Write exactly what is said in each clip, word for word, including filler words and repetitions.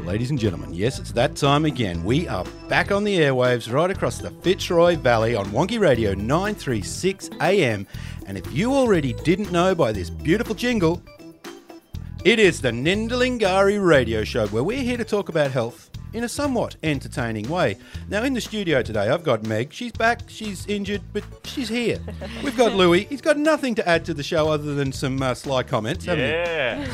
Ladies and gentlemen, yes, it's that time again. We are back on the airwaves right across the Fitzroy Valley on Wonky Radio nine thirty-six A M. And if you already didn't know by this beautiful jingle, it is the Nindalingari Radio Show, where we're here to talk about health in a somewhat entertaining way. Now, in the studio today, I've got Meg. She's back. She's injured, but she's here. We've got Louis. He's got nothing to add to the show other than some uh, sly comments, haven't Yeah.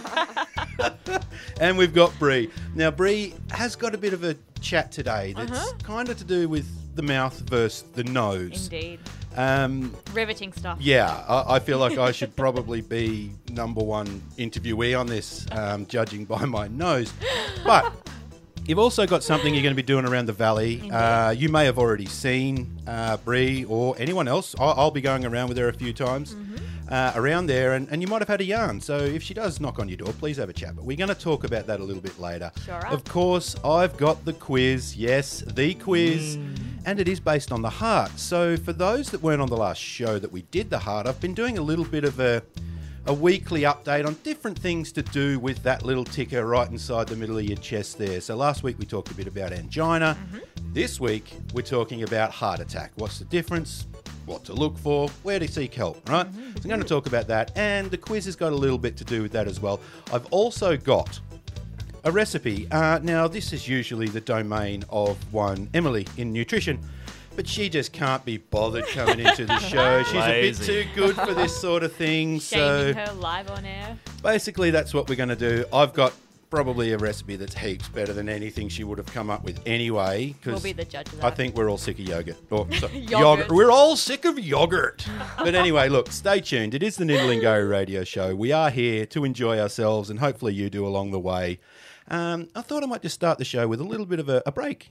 And we've got Bree. Now, Bree has got a bit of a chat today that's Uh-huh. kind of to do with the mouth versus the nose. Indeed. Um, Riveting stuff. yeah, I, I feel like I should probably be number one interviewee on this, um, judging by my nose. But you've also got something you're going to be doing around the valley. Uh, you may have already seen uh, Bree or anyone else. I'll, I'll be going around with her a few times. Mm-hmm. Uh, around there, and, and you might have had a yarn. So if she does knock on your door, please have a chat. But we're going to talk about that a little bit later. Sure are. Of course, I've got the quiz. Yes, the quiz. Mm. And it is based on the heart. So for those that weren't on the last show that we did the heart, I've been doing a little bit of a, a weekly update on different things to do with that little ticker right inside the middle of your chest there. So last week we talked a bit about angina. Mm-hmm. This week we're talking about heart attack. What's the difference? What to look for, where to seek help, right? Mm-hmm. So I'm going to talk about that, and the quiz has got a little bit to do with that as well. I've also got a recipe. Uh, now, this is usually the domain of one Emily in nutrition, but she just can't be bothered coming into the show. She's Lazy. a bit too good for this sort of thing. So Shaming her live on air. basically, that's what we're going to do. I've got probably a recipe that's heaps better than anything she would have come up with anyway. 'cause We'll be the judge of that. I think we're all sick of yogurt. Or, sorry, Yogurt. yogurt. We're all sick of yogurt. But anyway, look, stay tuned. It is the Nindalingari Radio Show. We are here to enjoy ourselves, and hopefully you do along the way. Um, I thought I might just start the show with a little bit of a, a break.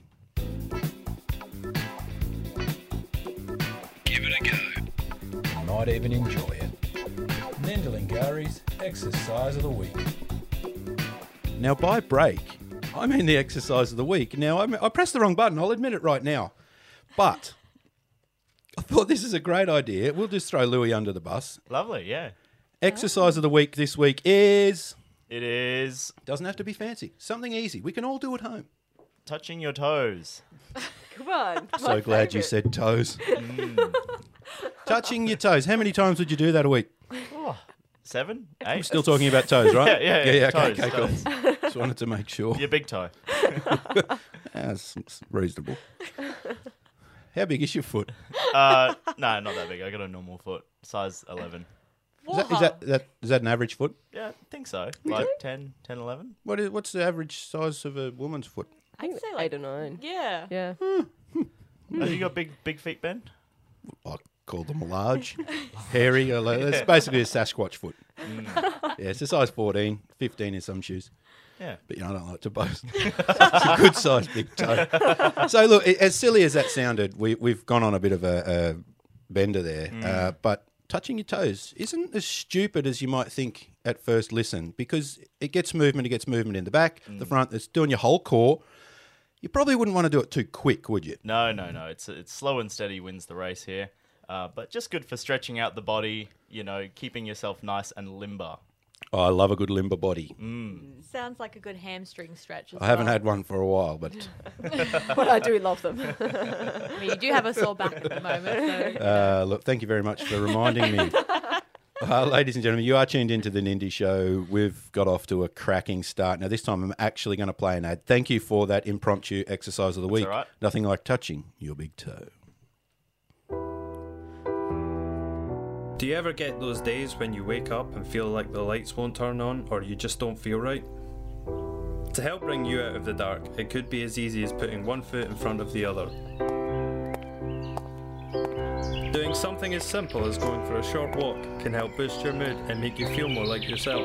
Give it a go. Might even enjoy it. Nindalingari's exercise of the week. Now, by break, I mean the exercise of the week. Now, I, I pressed the wrong button. I'll admit it right now. But I thought this is a great idea. We'll just throw Louis under the bus. Lovely, yeah. Exercise of the week this week is... It is Doesn't have to be fancy. Something easy. We can all do at home. touching your toes. Come on. So my glad you favourite. said toes. Touching your toes. How many times would you do that a week? Oh, seven? We're Eight? still talking about toes, right? Yeah, yeah, yeah. okay, Toes, okay, cool. toes. Just wanted to make sure. Your big toe. That's reasonable. How big is your foot? Uh, no, not that big. I got a normal foot. Size eleven. Is that, is that, that, is that an average foot? Yeah, I think so. Like ten, ten, eleven. What is, what's the average size of a woman's foot? I think say, eight like- or nine. Yeah. Yeah. Have you got big big feet, Ben? I call them large, hairy. or like- It's basically a Sasquatch foot. Yeah, it's a size fourteen, fifteen in some shoes. Yeah. But, you know, I don't like to boast. It's a good size big toe. So, look, as silly as that sounded, we, we've gone on a bit of a, a bender there. Uh, but touching your toes isn't as stupid as you might think at first listen, because it gets movement, it gets movement in the back, the front, it's doing your whole core. You probably wouldn't want to do it too quick, would you? No, no, no. It's it's slow and steady wins the race here. Uh, but just good for stretching out the body, you know, keeping yourself nice and limber. Oh, I love a good limber body. Sounds like a good hamstring stretch as I haven't well. had one for a while, but But I do love them. I mean, you do have a sore back at the moment, so... uh, look, thank you very much for reminding me. Uh, ladies and gentlemen, you are tuned into the Nindy Show. We've got off to a cracking start. Now, this time I'm actually going to play an ad. Thank you for that impromptu exercise of the week. all right. Nothing like touching your big toe. Do you ever get those days when you wake up and feel like the lights won't turn on, or you just don't feel right? To help bring you out of the dark, it could be as easy as putting one foot in front of the other. Doing something as simple as going for a short walk can help boost your mood and make you feel more like yourself.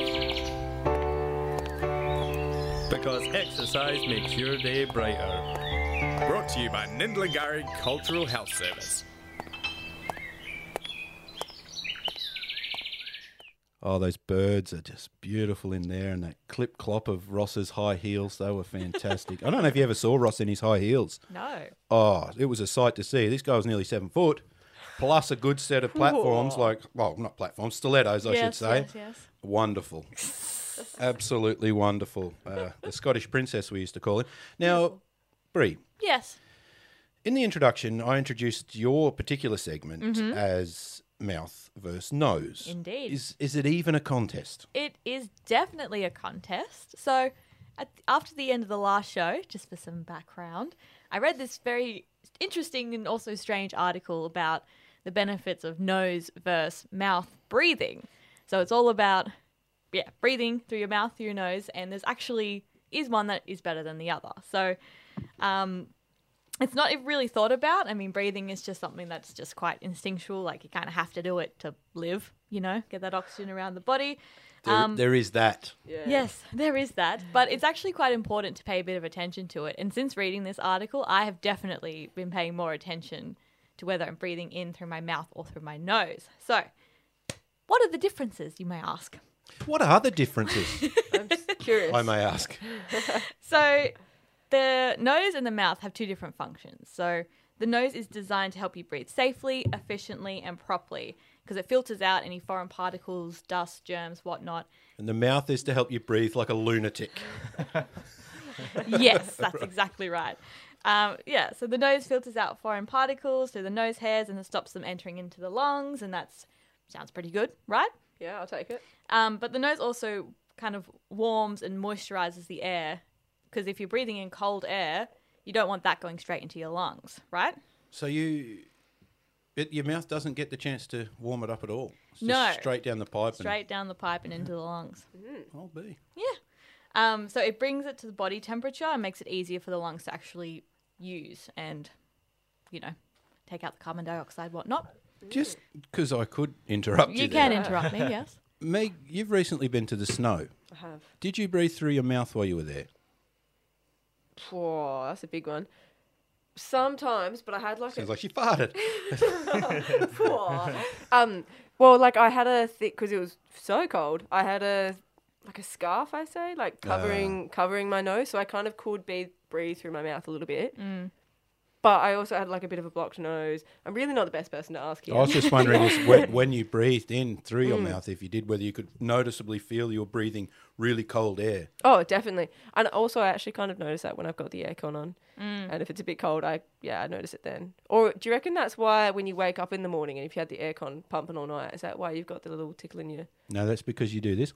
Because exercise makes your day brighter. Brought to you by Nindalingari Cultural Health Service. Oh, those birds are just beautiful in there, and that clip clop of Ross's high heels, they were fantastic. I don't know if you ever saw Ross in his high heels. No. Oh, it was a sight to see. This guy was nearly seven foot, plus a good set of platforms, like, well, not platforms, stilettos, I should Yes, say. yes, yes. Wonderful. Absolutely wonderful. Uh, the Scottish princess, we used to call him. Now, Bree, Yes. in the introduction, I introduced your particular segment as mouth versus nose. Indeed. Is is it even a contest? It is definitely a contest. So, at, after the end of the last show, just for some background, I read this very interesting and also strange article about the benefits of nose versus mouth breathing. So it's all about, yeah, breathing through your mouth, through your nose, and there's actually is one that is better than the other. So, um, it's not really thought about. I mean, breathing is just something that's just quite instinctual. Like you kind of have to do it to live, you know, get that oxygen around the body. There, Um, there is that. Yeah. Yes, there is that. But it's actually quite important to pay a bit of attention to it. And since reading this article, I have definitely been paying more attention to whether I'm breathing in through my mouth or through my nose. So, what are the differences, you may ask? What are the differences, I'm just curious. I may ask? So, the nose and the mouth have two different functions. So, the nose is designed to help you breathe safely, efficiently, and properly because it filters out any foreign particles, dust, germs, whatnot. And the mouth is to help you breathe like a lunatic. Yes, that's exactly right. Um, yeah, so the nose filters out foreign particles through the nose hairs and it stops them entering into the lungs, and that's sounds pretty good, right? Yeah, I'll take it. Um, but the nose also kind of warms and moisturizes the air because if you're breathing in cold air, you don't want that going straight into your lungs, right? So you, it, your mouth doesn't get the chance to warm it up at all. It's just No. straight down the pipe. Straight down the pipe and into the lungs. And, I'll be. Yeah. Um, so it brings it to the body temperature and makes it easier for the lungs to actually use and, you know, take out the carbon dioxide, whatnot. Just because I could interrupt you, You can there. interrupt me, yes. Meg, you've recently been to the snow. I have. Did you breathe through your mouth while you were there? Whoa, that's a big one. Sometimes, but I had like Sounds a... like she farted. Whoa. um, well, like I had a thick, because it was so cold, I had a, like a scarf, I say, like covering covering my nose, so I kind of could be, breathe through my mouth a little bit. Mm. But I also had like a bit of a blocked nose. I'm really not the best person to ask here. I was just wondering is when, when you breathed in through your Mm. mouth, if you did, whether you could noticeably feel you were breathing really cold air. Oh, definitely. And also, I actually kind of notice that when I've got the aircon on. Mm. And if it's a bit cold, I yeah, I notice it then. Or do you reckon that's why when you wake up in the morning and if you had the aircon pumping all night, is that why you've got the little tickle in your... No, that's because you do this.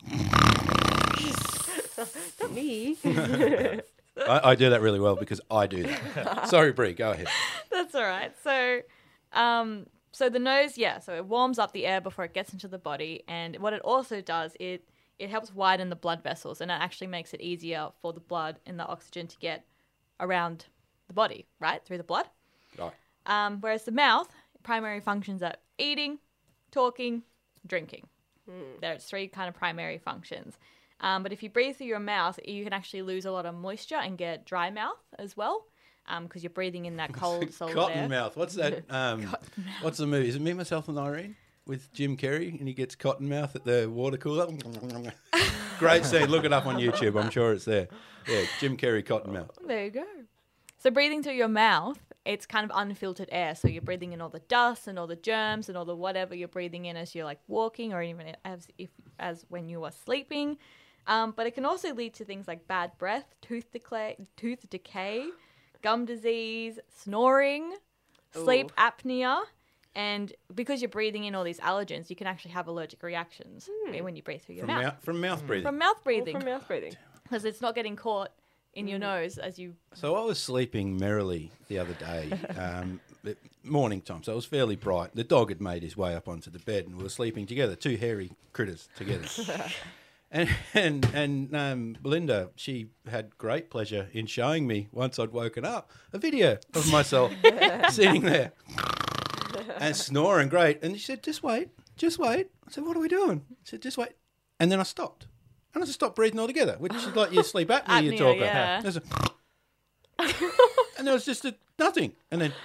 Not me. I, I do that really well because I do that. Sorry, Brie, go ahead. That's all right. So, um, so the nose, yeah, so it warms up the air before it gets into the body, and what it also does, it it helps widen the blood vessels, and it actually makes it easier for the blood and the oxygen to get around the body, right, through the blood. Right. Um, whereas the mouth, primary functions are eating, talking, drinking. There's three kind of primary functions. Um, but if you breathe through your mouth, you can actually lose a lot of moisture and get dry mouth as well, because you're breathing in that cold, solid Cotton air. mouth. What's that? Um, what's the movie? Is it Me, Myself and Irene with Jim Carrey and he gets cotton mouth at the water cooler? Great scene. Look it up on YouTube. I'm sure it's there. Yeah, Jim Carrey cotton mouth. There you go. So breathing through your mouth, it's kind of unfiltered air. So you're breathing in all the dust and all the germs and all the whatever you're breathing in as you're like walking or even as if as when you are sleeping. Um, but it can also lead to things like bad breath, tooth decay, tooth decay, gum disease, snoring, sleep Ooh. apnea, and because you're breathing in all these allergens, you can actually have allergic reactions when you breathe through your From mouth. mouth, from mouth breathing. From mouth Or breathing, from mouth breathing. because it's not getting caught in your nose as you. So I was sleeping merrily the other day, um, at morning time, so it was fairly bright. The dog had made his way up onto the bed and we were sleeping together, two hairy critters together. and and, and um, Belinda, she had great pleasure in showing me, once I'd woken up, a video of myself sitting there and snoring great. And she said, just wait, just wait. I said, what are we doing? She said, just wait. And then I stopped. And I just stopped breathing altogether, which is like your sleep apnea, you Apnea, talk yeah. about. There's a and there was just a nothing. And then,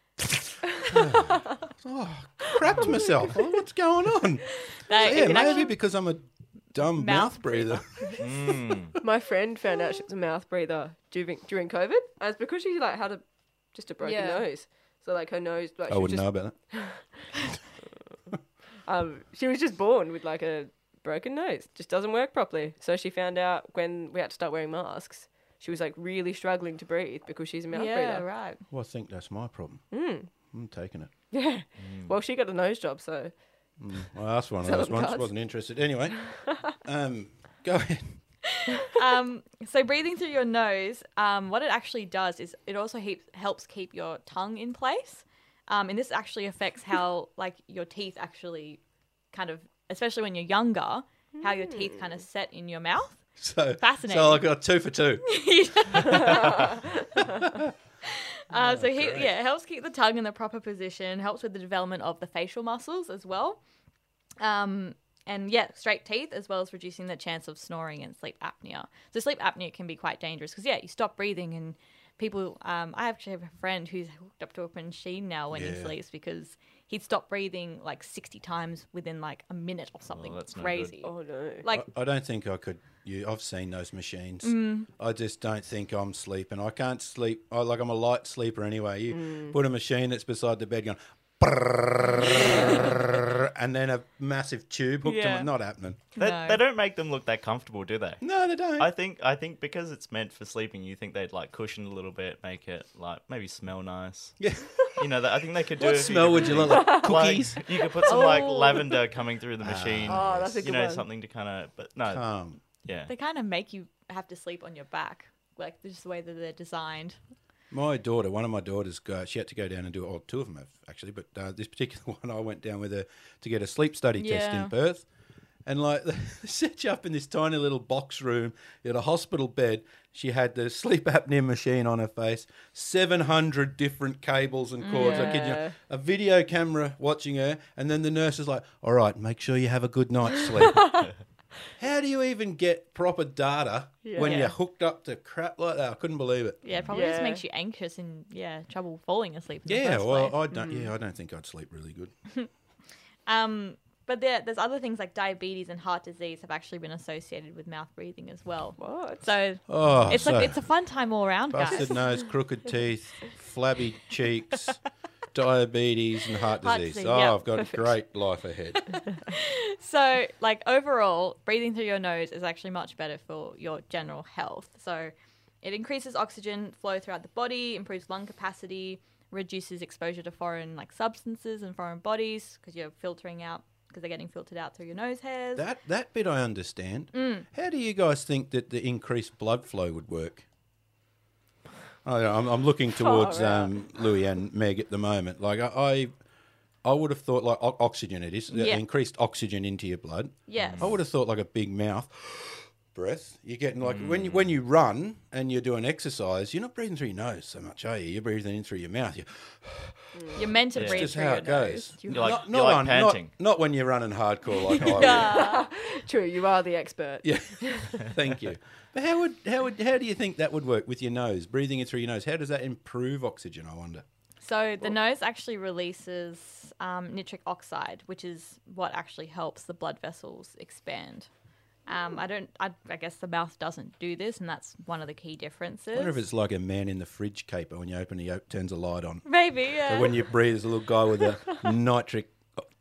oh, crapped myself. Oh, what's going on? That- So, it yeah, can maybe actually- because I'm a dumb mouth, Mouth breather. My friend found out she was a mouth breather during during COVID, and it's because she like had a just a broken Yeah. nose. So like her nose, like I she was wouldn't just, know about that. um, she was just born with like a broken nose, just doesn't work properly. So she found out when we had to start wearing masks, she was like really struggling to breathe because she's a mouth Yeah, breather. right. Well, I think that's my problem. Mm. I'm taking it. Yeah. Well, she got a nose job, so Mm. Well, I asked one of Sell those them once. cards. Wasn't interested. Anyway, um, go ahead. um, so breathing through your nose, um, what it actually does is it also he- helps keep your tongue in place. Um, and this actually affects how like your teeth actually kind of, especially when you're younger, how your teeth kind of set in your mouth. So Fascinating. So I got two for two. Uh, so he, yeah, it helps keep the tongue in the proper position, helps with the development of the facial muscles as well. Um, and yeah, straight teeth, as well as reducing the chance of snoring and sleep apnea. So sleep apnea can be quite dangerous because, yeah, you stop breathing and people, um, I actually have a friend who's hooked up to a machine now when he Yeah. sleeps because he'd stop breathing like sixty times within like a minute or something that's no crazy. oh no. Like, I, I don't think I could. You, I've seen those machines. Mm. I just don't think I'm sleeping. I can't sleep. I, like I'm a light sleeper anyway. You Mm. put a machine that's beside the bed going, brrrr, and then a massive tube hooked Yeah. to it. Not happening. They, No. they don't make them look that comfortable, do they? No, they don't. I think I think because it's meant for sleeping, you think they'd like cushion a little bit, make it like maybe smell nice. yeah. You know, that I think they could do. What a few smell would you different like? things. Cookies? Like, you could put some like Oh. lavender coming through the machine. Oh, that's a you good know, one. something to kind of. But no, Um, yeah. they kind of make you have to sleep on your back, like just the way that they're designed. My daughter, one of my daughters, go, she had to go down and do it. Oh, two of them have actually, but uh, this particular one, I went down with her to get a sleep study test Yeah. in Perth. And like, they set you up in this tiny little box room in a hospital bed. She had the sleep apnea machine on her face, seven hundred different cables and cords. I kid you, Yeah. not. A video camera watching her. And then the nurse is like, all right, make sure you have a good night's sleep. How do you even get proper data when Yeah. you're hooked up to crap like that? I couldn't believe it. Yeah, it probably just Yeah. makes you anxious and yeah, trouble falling asleep. In the Yeah, first well, place. I don't. Yeah, I don't think I'd sleep really good. Um, but there, there's other things like diabetes and heart disease have actually been associated with mouth breathing as well. What? So Oh, it's so like it's a fun time all around, guys. busted nose, crooked teeth, flabby cheeks, diabetes, and heart Heart disease. disease, Oh, yeah, I've got perfect. a great life ahead. So, like overall, breathing through your nose is actually much better for your general health. So, it increases oxygen flow throughout the body, improves lung capacity, reduces exposure to foreign like substances and foreign bodies because you're filtering out because they're getting filtered out through your nose hairs. That that bit I understand. Mm. How do you guys think that the increased blood flow would work? I, I'm, I'm looking towards Far out. um, Louis and Meg at the moment. Like I, I, I would have thought like o- oxygen. It is Yeah. increased oxygen into your blood. Yes. I would have thought like a big mouth breath. You're getting like when you when you run and you're doing exercise, you're not breathing through your nose so much, are you? You're breathing in through your mouth. You You're meant to Yeah. breathe just through how your it goes. nose. You're like, not you're not like on, panting. Not, not when you're running hardcore like I would. True, you are the expert. Yeah, thank you. But how would how would how do you think that would work with your nose, breathing in through your nose? How does that improve oxygen? I wonder. So the nose actually releases um, nitric oxide, which is what actually helps the blood vessels expand. Um, I don't. I, I guess the mouth doesn't do this, and that's one of the key differences. I wonder if it's like a man in the fridge caper when you open, he op- turns a light on. Maybe. Yeah. But when you breathe, there's a little guy with a nitric.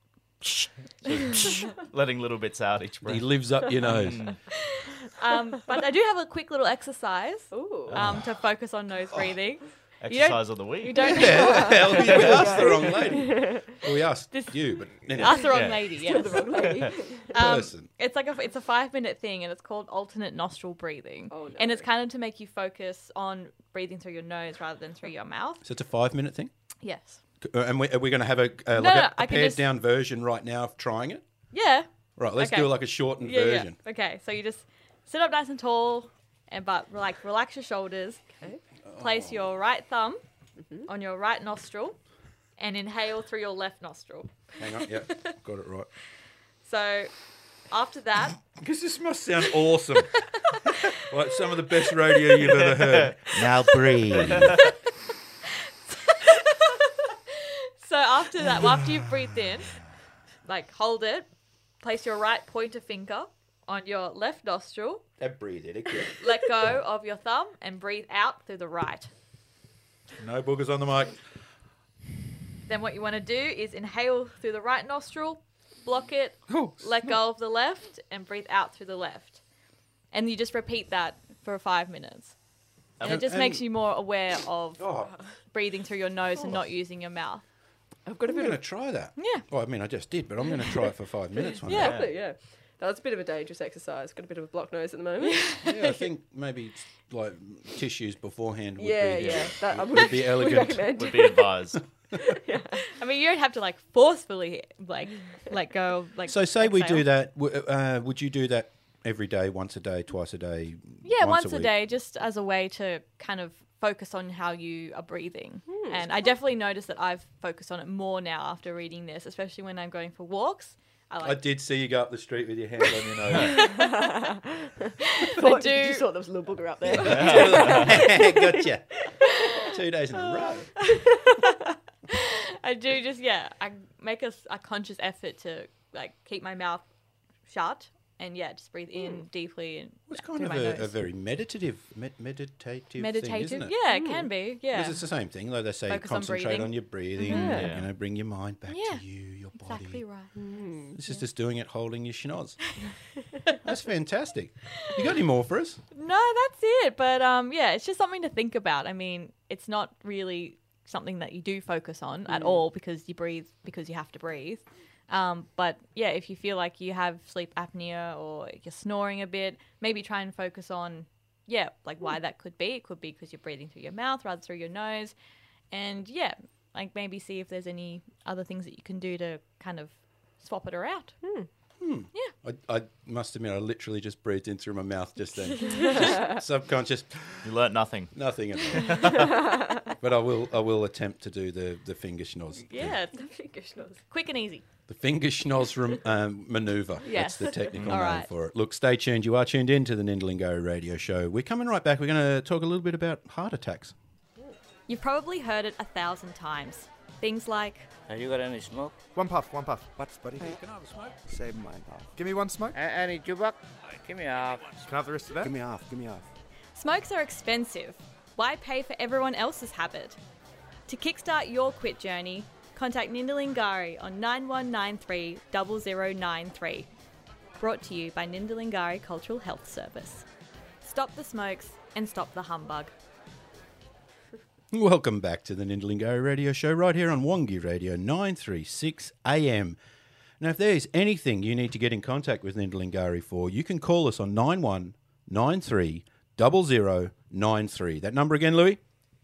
Letting little bits out each He breath. lives up your nose. um, but I do have a quick little exercise Ooh. um, to focus on nose breathing. Exercise of the week. You don't Yeah, hell, we asked the wrong lady. Well, we asked This- you, but anyway, ask the wrong Yeah. lady. Yes. The wrong lady. Um, person. it's like a it's a five minute thing, and it's called alternate nostril breathing. Oh, no. And it's kind of to make you focus on breathing through your nose rather than through your mouth. So it's a five-minute thing. Yes. Uh, And we, are we going to have a uh, like no, a, I a can pared just- down version right now of trying it? Yeah. Right, let's Okay. do like a shortened Yeah, version. yeah. Okay, so you just sit up nice and tall, and but like relax your shoulders. Okay. Place your right thumb on your right nostril, and inhale through your left nostril. Hang on, yeah, got it right. So after that, Because this must sound awesome. Like some of the best radio you've ever heard. Now breathe. so after that, well, after you've breathed in, like hold it, place your right pointer finger on your left nostril, Now breathe it again. let go of your thumb, and breathe out through the right. No boogers on the mic. Then what you want to do is inhale through the right nostril, block it, let go of the left, and breathe out through the left. And you just repeat that for five minutes. And, And- it just and- makes you more aware of Oh, breathing through your nose and not using your mouth. I've got a I'm bit going to of try that. Yeah. Well, I mean, I just did, but I'm going to try it for five minutes one Yeah. day. yeah. yeah. That's a bit of a dangerous exercise. Got a bit of a blocked nose at the moment. Yeah, I think maybe like tissues beforehand would yeah, be yeah. That I would would, be would elegant. recommend. Would be advised. I mean, you don't have to like forcefully like let go. Of, like So say we exhale. do that. w- Uh, would you do that every day, once a day, twice a day? Yeah, once, a, week? day, just as a way to kind of focus on how you are breathing. Hmm, and I definitely noticed that I've focused on it more now after reading this, especially when I'm going for walks. I I like did see you go up the street with your hand on your nose. Thought- do- You just thought there was a little booger up there. Gotcha. Two days in a row. I do just yeah, I make a, s- a conscious effort to like keep my mouth shut and yeah, just breathe in deeply and It's kind through of my a, a nose. very meditative, med- meditative, thing, meditative. isn't it? Yeah, it can be. Yeah. Because it's the same thing. Like they say, Focus on concentrate breathing. on your breathing. Yeah. You know, bring your mind back Yeah. to you, your body. Exactly right. This is just doing it, holding your schnoz. That's fantastic. You got any more for us? No, that's it. But um, yeah, it's just something to think about. I mean, it's not really something that you do focus on at all because you breathe because you have to breathe. Um, but yeah, if you feel like you have sleep apnea or you're snoring a bit, maybe try and focus on yeah, like why that could be. It could be because you're breathing through your mouth rather through your nose, and yeah, like maybe see if there's any other things that you can do to kind of swap it around. I, I must admit, I literally just breathed in through my mouth just then. Just subconscious, You learnt nothing. nothing at all. But I will, I will attempt to do the, the finger schnoz. Yeah, it's Finger schnoz. quick and easy. The finger schnoz rem, um, maneuver. Yes. That's the technical All name right. for it. Look, stay tuned. You are tuned in to the Nindlingari Radio Show. We're coming right back. We're going to talk a little bit about heart attacks. You've probably heard it a thousand times. Things like, Have you got any smoke? One puff, one puff. What's buddy? Hey, can I have a smoke? Save mine off. Give me one smoke. A- any jubak? Give me half. Can I have the rest of that? Give me off. Give me off. smokes are expensive. Why pay for everyone else's habit? To kickstart your quit journey, contact Nindalingari on nine one nine three zero zero nine three. Brought to you by Nindalingari Cultural Health Service. Stop the smokes and stop the humbug. Welcome back to the Nindlingari Radio Show right here on Wongi Radio nine thirty-six A M. Now, if there's anything you need to get in contact with Nindlingari for, you can call us on nine one nine three zero zero nine three. That number again, Louis?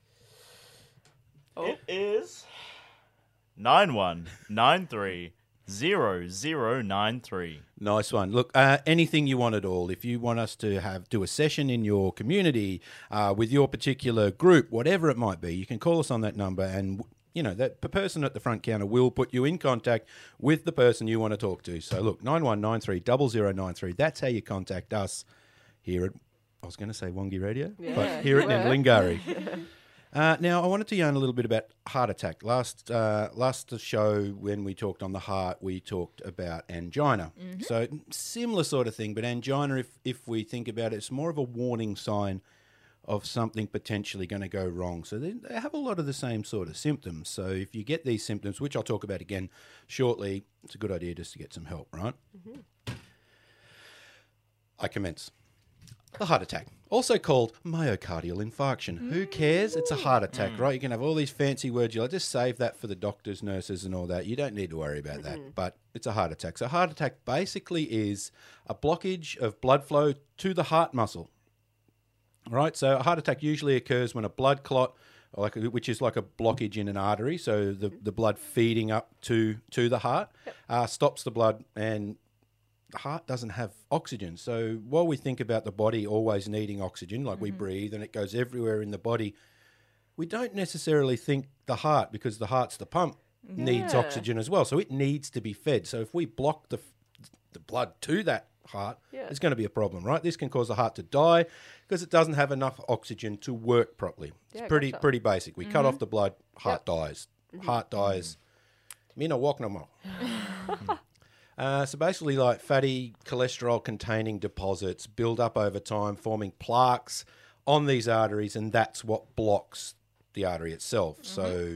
It is nine one nine three zero zero nine three. Nice one. Look, uh, anything you want at all. If you want us to have do a session in your community uh, with your particular group, whatever it might be, you can call us on that number, and you know that the person at the front counter will put you in contact with the person you want to talk to. So look, nine one nine three zero zero nine three. That's how you contact us here at. I was going to say Wongi Radio, Yeah, but here at you were. Nindlingari. Uh, now, I wanted to yarn a little bit about heart attack. Last uh, last show, when we talked on the heart, we talked about angina. So similar sort of thing, but angina, if, if we think about it, it's more of a warning sign of something potentially going to go wrong. So they, they have a lot of the same sort of symptoms. So if you get these symptoms, which I'll talk about again shortly, it's a good idea just to get some help, right? I commence. The heart attack, also called myocardial infarction. Who cares? It's a heart attack, right? You can have all these fancy words. You'll just save that for the doctors, nurses, and all that. You don't need to worry about that. But it's a heart attack. So, a heart attack basically is a blockage of blood flow to the heart muscle. Right? So, a heart attack usually occurs when a blood clot, like which is like a blockage in an artery, so the, the blood feeding up to to the heart, uh, stops the blood, and the heart doesn't have oxygen. So while we think about the body always needing oxygen, like we breathe and it goes everywhere in the body, we don't necessarily think the heart, because the heart's the pump, needs Yeah. oxygen as well. So it needs to be fed. So if we block the the blood to that heart, Yeah. it's going to be a problem, right? This can cause the heart to die because it doesn't have enough oxygen to work properly. It's Yeah, pretty gotcha. pretty basic. We cut off the blood, heart dies. Heart dies. Me no walk no more. Uh, so basically, like fatty cholesterol-containing deposits build up over time, forming plaques on these arteries, and that's what blocks the artery itself. So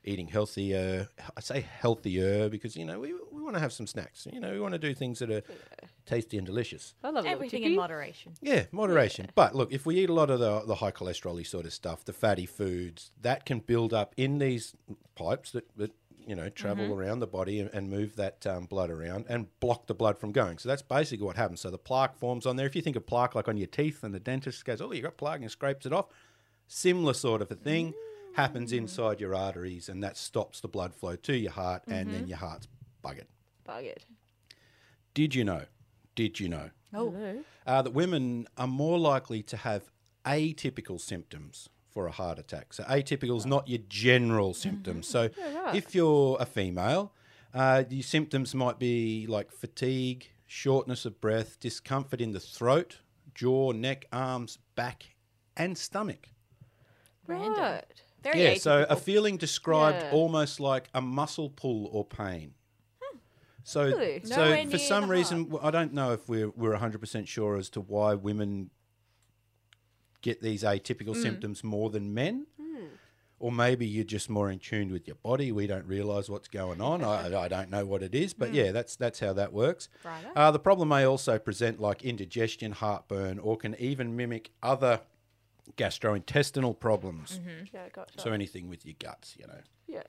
eating healthier. I say healthier because, you know, we we want to have some snacks. You know, we want to do things that are tasty and delicious. I love a little Everything chicky. in moderation. Yeah, moderation. But look, if we eat a lot of the, the high cholesterol sort of stuff, the fatty foods, that can build up in these pipes that, that you know, travel Mm-hmm. around the body and, and move that um, blood around and block the blood from going. So that's basically what happens. So the plaque forms on there. If you think of plaque like on your teeth and the dentist goes, oh, you got plaque and scrapes it off, similar sort of a thing happens inside your arteries, and that stops the blood flow to your heart, and then your heart's buggered. Buggered. Did you know? Did you know Oh, uh, that women are more likely to have atypical symptoms for a heart attack? So atypical is not your general symptoms. So right. if you're a female, uh, your symptoms might be like fatigue, shortness of breath, discomfort in the throat, jaw, neck, arms, back, and stomach. random. Right. Very Yeah, so a atypical. feeling described Yeah. almost like a muscle pull or pain. So, Really? so Nowhere for near some the reason, w- I don't know if we're we're one hundred percent sure as to why women get these atypical Mm. symptoms more than men. Or maybe you're just more in tune with your body. We don't realise what's going on. I, I don't know what it is, but yeah, that's that's how that works. Righto. Uh, the problem may also present like indigestion, heartburn, or can even mimic other gastrointestinal problems. Yeah, gotcha. So anything with your guts, you know. yeah.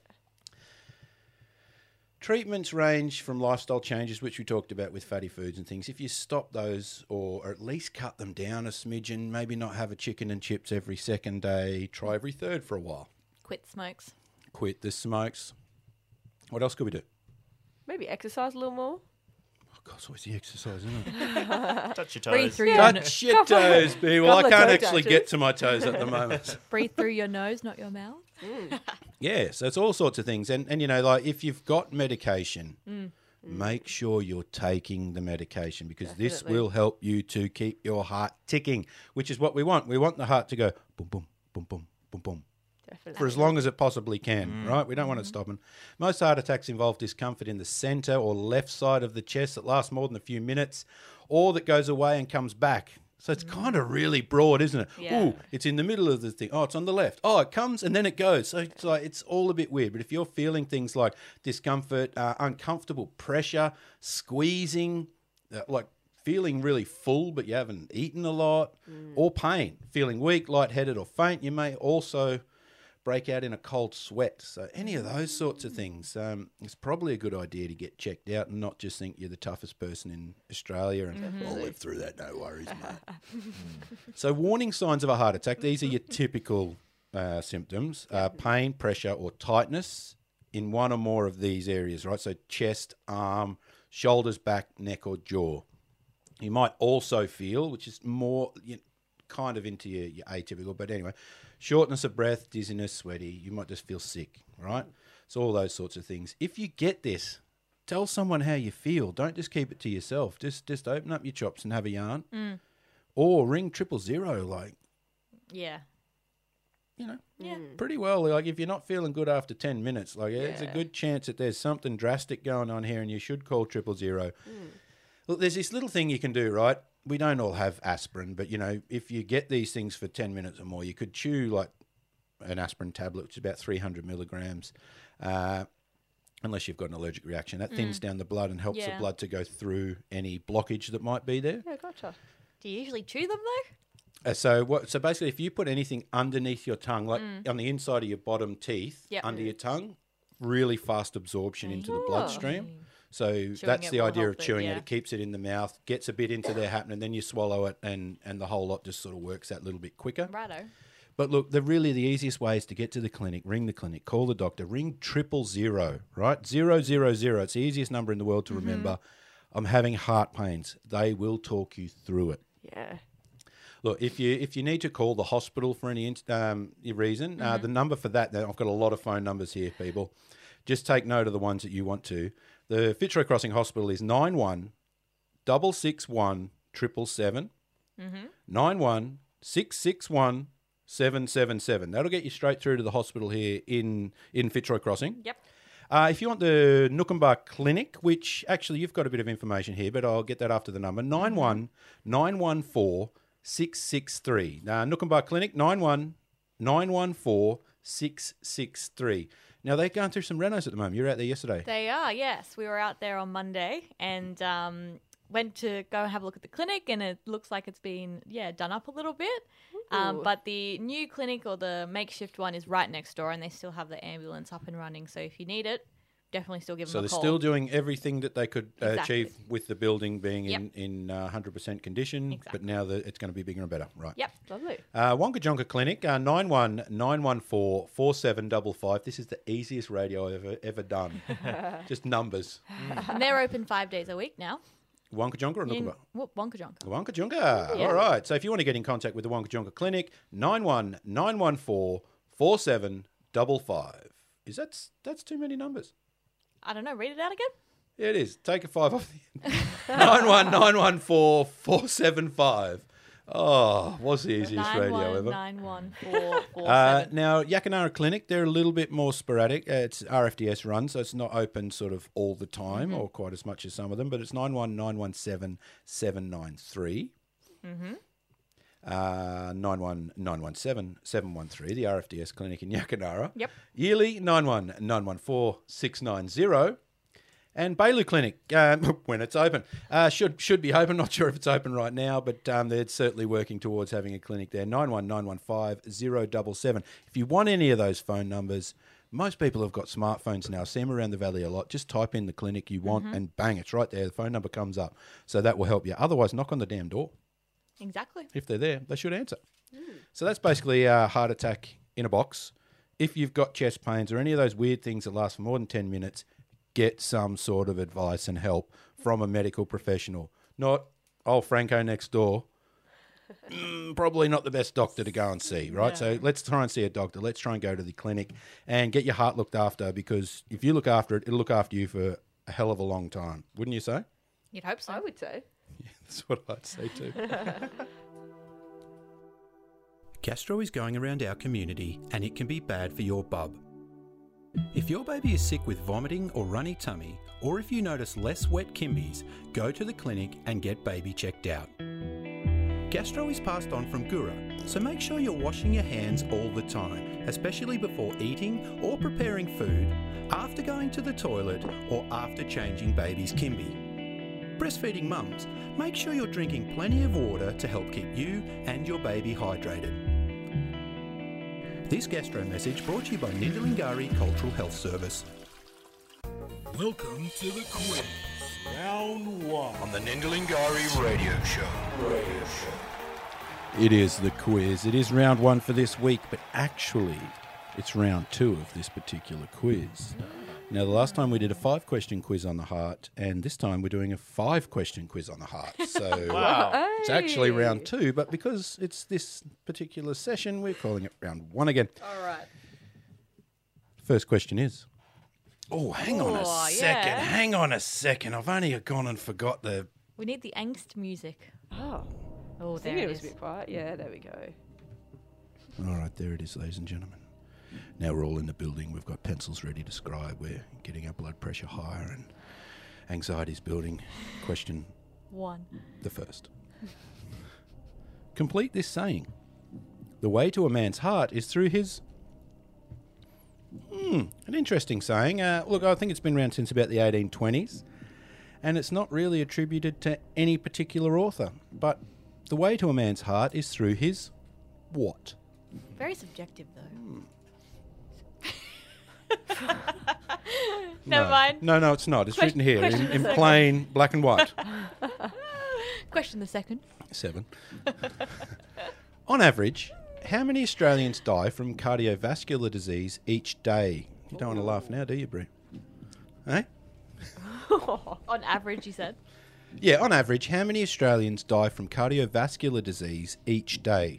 Treatments range from lifestyle changes, which we talked about with fatty foods and things. If you stop those or, or at least cut them down a smidgen, maybe not have a chicken and chips every second day, try every third for a while. Quit smokes. Quit the smokes. What else could we do? Maybe exercise a little more. Oh, God, it's always the exercise, isn't it? Touch your Breathe toes. through your no- Touch your toes, people. I couple of can't toe actually touches. get to my toes at the moment. breathe through your nose, not your mouth. Yeah, so it's all sorts of things. And, and you know, like if you've got medication, make sure you're taking the medication because this Definitely. will help you to keep your heart ticking, which is what we want. We want the heart to go boom, boom, boom, boom, boom, boom. Definitely. For as long as it possibly can, right? We don't want it stopping. Most heart attacks involve discomfort in the centre or left side of the chest that lasts more than a few minutes or that goes away and comes back. So it's kind of really broad, isn't it? Yeah. Ooh, it's in the middle of the thing. Oh, it's on the left. Oh, it comes and then it goes. So it's like it's all a bit weird. But if you're feeling things like discomfort, uh, uncomfortable pressure, squeezing, uh, like feeling really full but you haven't eaten a lot, or pain, feeling weak, lightheaded or faint, you may also break out in a cold sweat. So any of those sorts of things, um, it's probably a good idea to get checked out and not just think you're the toughest person in Australia and I'll live through that, no worries, mate. So warning signs of a heart attack, these are your typical uh, symptoms, uh, pain, pressure or tightness in one or more of these areas, right? So chest, arm, shoulders, back, neck or jaw. You might also feel, which is more you know, kind of into your, your atypical, but anyway, shortness of breath, dizziness, sweaty. You might just feel sick, right? So all those sorts of things. If you get this, tell someone how you feel. Don't just keep it to yourself. Just just open up your chops and have a yarn. Or ring triple zero, like, Yeah. you know, Yeah. pretty well. Like if you're not feeling good after ten minutes, like there's a Yeah. good chance that there's something drastic going on here and you should call triple zero. Look, there's this little thing you can do, right? We don't all have aspirin, but, you know, if you get these things for ten minutes or more, you could chew like an aspirin tablet, which is about three hundred milligrams, uh, unless you've got an allergic reaction. That thins down the blood and helps the Yeah. blood to go through any blockage that might be there. Yeah, gotcha. Do you usually chew them though? Uh, so what? So basically, if you put anything underneath your tongue, like on the inside of your bottom teeth, Yep. under your tongue, really fast absorption into the bloodstream. So that's it the will idea help of it, chewing yeah. it. It keeps it in the mouth, gets a bit into there happening, then you swallow it, and and the whole lot just sort of works out a little bit quicker. Righto. But look, the really the easiest way is to get to the clinic, ring the clinic, call the doctor, ring triple zero, right? Zero zero zero. It's the easiest number in the world to remember. I'm having heart pains. They will talk you through it. Yeah. Look, if you if you need to call the hospital for any inst- um, reason, uh, the number for that, I've got a lot of phone numbers here, people. Just take note of the ones that you want to. The Fitzroy Crossing Hospital is nine one double six one triple seven nine one six six one seven seven seven. That'll get you straight through to the hospital here in in Fitzroy Crossing. Yep. Uh, if you want the Nookumba Clinic, which actually you've got a bit of information here, but I'll get that after the number, nine one nine one four six six three. Uh, Nookumba Clinic, nine one nine one four six six three. Now, they're going through some renos at the moment. You were out there yesterday. They are, yes. We were out there on Monday and um, went to go have a look at the clinic, and it looks like it's been, yeah, done up a little bit. Um, Ooh. but the new clinic or the makeshift one is right next door, and they still have the ambulance up and running. So if you need it, definitely still give So them they're a call. still doing everything that they could uh, Exactly. achieve with the building being Yep. in, in uh, one hundred percent condition, Exactly. but now that it's going to be bigger and better. Right. Yep. Lovely. Uh, Wonka Jonka Clinic, uh, nine one nine one four four seven five five. This is the easiest radio I've ever, ever done. Just numbers. And they're open five days a week now. Wonka Jonka or In, Nookumba? whoop, Wonka Jonka. Wonka Jonka. All right. So if you want to get in contact with the Wonka Jonka Clinic, nine one nine one four four seven five five. Is that that's too many numbers? I don't know. Read it out again. Yeah, it is. Take a five off the end. nine one nine one four four seven five. Oh, what's the easiest radio ever? nine one four four Uh, seven. now, Yakanara Clinic, they're a little bit more sporadic. Uh, it's R F D S run, so it's not open sort of all the time Mm-hmm. or quite as much as some of them, but it's nine one nine one seven seven nine three. Mm-hmm. Uh, nine one nine one seven seven one three, the R F D S clinic in Yakanara. Yep. Yearly, nine one nine one four six nine zero. And Bailey Clinic, um, when it's open, uh, should should be open. Not sure if it's open right now, but um, they're certainly working towards having a clinic there. nine one nine one five zero seven seven. If you want any of those phone numbers, most people have got smartphones now. See them around the valley a lot. Just type in the clinic you want and bang, it's right there. The phone number comes up. So that will help you. Otherwise, knock on the damn door. Exactly. If they're there, they should answer. So that's basically a heart attack in a box. If you've got chest pains or any of those weird things that last for more than ten minutes, get some sort of advice and help from a medical professional. Not old Franco next door. Mm, probably not the best doctor to go and see, right? So let's try and see a doctor. Let's try and go to the clinic and get your heart looked after, because if you look after it, it'll look after you for a hell of a long time. Wouldn't you say? You'd hope so. I would say. That's what I'd say too. Gastro is going around our community, and it can be bad for your bub. If your baby is sick with vomiting or runny tummy, or if you notice less wet kimbies, go to the clinic and get baby checked out. Gastro is passed on from Gura, so make sure you're washing your hands all the time, especially before eating or preparing food, after going to the toilet, or after changing baby's kimby. Breastfeeding mums, make sure you're drinking plenty of water to help keep you and your baby hydrated. This gastro message brought to you by Nindalingari Cultural Health Service. Welcome to the quiz, round one On the Nindalingari Radio Show. Radio Show. It is the quiz. It is round one for this week, but actually, it's round two of this particular quiz. Now, the last time we did a five-question quiz on the heart, and this time we're doing a five-question quiz on the heart. So Wow. it's actually round two, but because it's this particular session, we're calling it round one again. All right. First question is... Oh, hang on a Oh, second. yeah. Hang on a second. I've only gone and forgot the... We need the angst music. Oh. Oh, I there think it it was is. a bit quiet. Yeah, there we go. All right, there it is, ladies and gentlemen. Now we're all in the building. We've got pencils ready to scribe. We're getting our blood pressure higher and anxiety's building. Question One. the first. Complete this saying. The way to a man's heart is through his... Hmm, an interesting saying. Uh, look, I think it's been around since about the eighteen twenties, and it's not really attributed to any particular author. But the way to a man's heart is through his what? Very subjective, though. Hmm. Never no. mind. No, no, it's not. It's Question- written here in, question the in second. plain black and white. Question the second. Seven. On average, how many Australians die from cardiovascular disease each day? You don't want to laugh now, do you, Brie? Eh? On average, you said. Yeah, on average, how many Australians die from cardiovascular disease each day?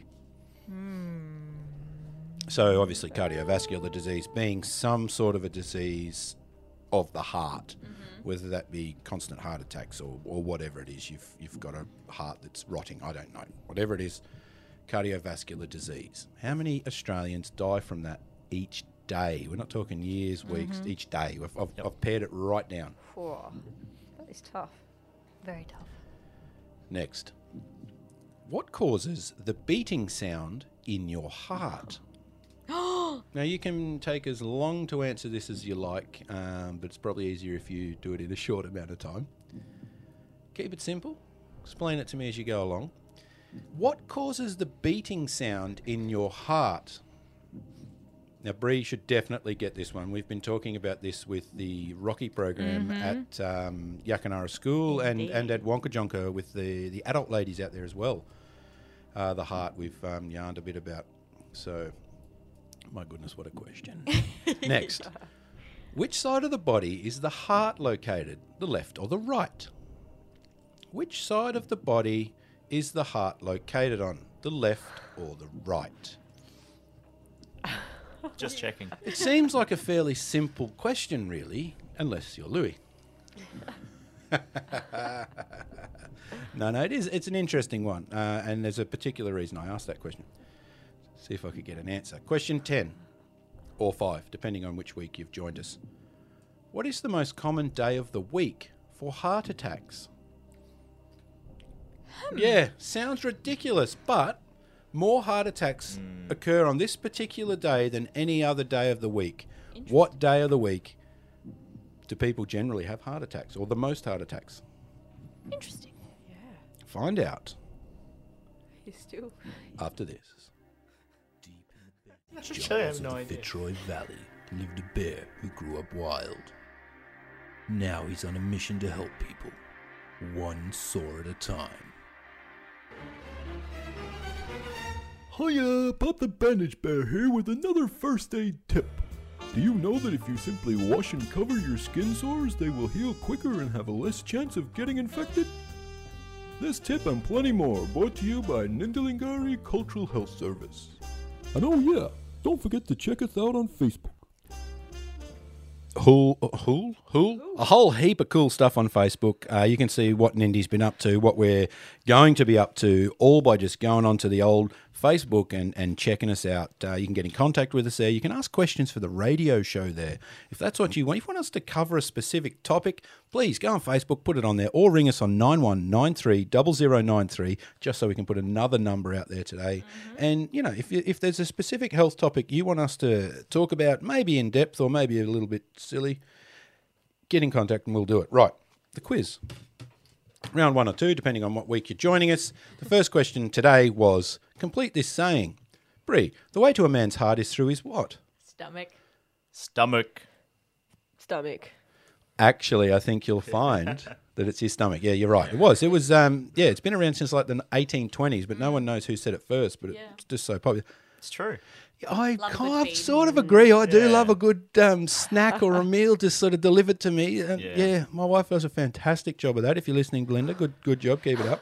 So, obviously, cardiovascular disease being some sort of a disease of the heart, whether that be constant heart attacks or, or whatever it is. You've, you've got a heart that's rotting. I don't know. Whatever it is, cardiovascular disease. How many Australians die from that each day? We're not talking years, weeks, each day. I've, I've, I've pared it right down. Whoa. That is tough. Very tough. Next. What causes the beating sound in your heart? Now, you can take as long to answer this as you like, um, but it's probably easier if you do it in a short amount of time. Keep it simple. Explain it to me as you go along. What causes the beating sound in your heart? Now, Bree should definitely get this one. We've been talking about this with the Rocky program Mm-hmm. at um, Yakanara School and, Indeed. and at Wonkajonka with the, the adult ladies out there as well. Uh, the heart we've um, yarned a bit about. So, my goodness, what a question. Next. Which side of the body is the heart located? The left or the right? Which side of the body is the heart located on? The left or the right? Just checking. It seems like a fairly simple question, really, unless you're Louis. no, no, it is. It's an interesting one, uh, and there's a particular reason I asked that question. See if I could get an answer. Question ten, or five, depending on which week you've joined us. What is the most common day of the week for heart attacks? Yeah, sounds ridiculous, but more heart attacks occur on this particular day than any other day of the week. What day of the week do people generally have heart attacks, or the most heart attacks? Interesting. Find out You still. after this. I have no idea. Fitzroy Valley lived a bear who grew up wild. Now he's on a mission to help people, one sore at a time. Hiya, Pop the Bandage Bear here with another first aid tip. Do you know that if you simply wash and cover your skin sores, they will heal quicker and have a less chance of getting infected? This tip and plenty more brought to you by Nindalingari Cultural Health Service. And oh yeah, don't forget to check us out on Facebook. Hool, hool, hool? A whole heap of cool stuff on Facebook. Uh, you can see what Nindy's been up to, what we're going to be up to, all by just going onto the old Facebook and, and checking us out. Uh, you can get in contact with us there. You can ask questions for the radio show there. If that's what you want, if you want us to cover a specific topic, please go on Facebook, put it on there, or ring us on nine one nine three zero zero nine three, just so we can put another number out there today. Mm-hmm. And, you know, if, you, if there's a specific health topic you want us to talk about, maybe in depth or maybe a little bit silly, get in contact and we'll do it. Right, the quiz. Round one or two, depending on what week you're joining us. The first question today was, complete this saying. Bree, the way to a man's heart is through his what? Stomach. Stomach. Stomach. Actually, I think you'll find that it's his stomach. Yeah, you're right. It was. It was, um, yeah, it's been around since like the eighteen twenties, but no one knows who said it first, but Yeah. it's just so popular. It's true. I Love a kind good of feed. sort of agree. I do Yeah. love a good um, snack or a meal just sort of delivered to me. And yeah. Yeah. my wife does a fantastic job of that. If you're listening, Belinda, good good job. Keep it